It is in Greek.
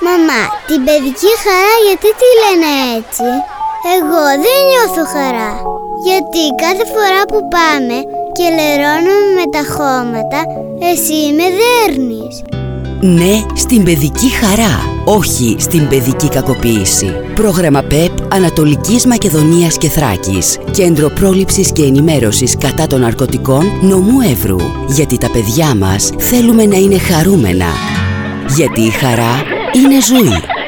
Μαμά, την παιδική χαρά γιατί τη λένε έτσι? Εγώ δεν νιώθω χαρά. Γιατί κάθε φορά που πάμε και λερώνουμε με τα χώματα, εσύ με δέρνεις. Ναι, στην παιδική χαρά, όχι στην παιδική κακοποίηση. Πρόγραμμα ΠΕΠ Ανατολικής Μακεδονίας και Θράκης. Κέντρο πρόληψης και ενημέρωσης κατά των ναρκωτικών νομού Εύρου. Γιατί τα παιδιά μας θέλουμε να είναι χαρούμενα. Γιατί η χαρά είναι ζωή.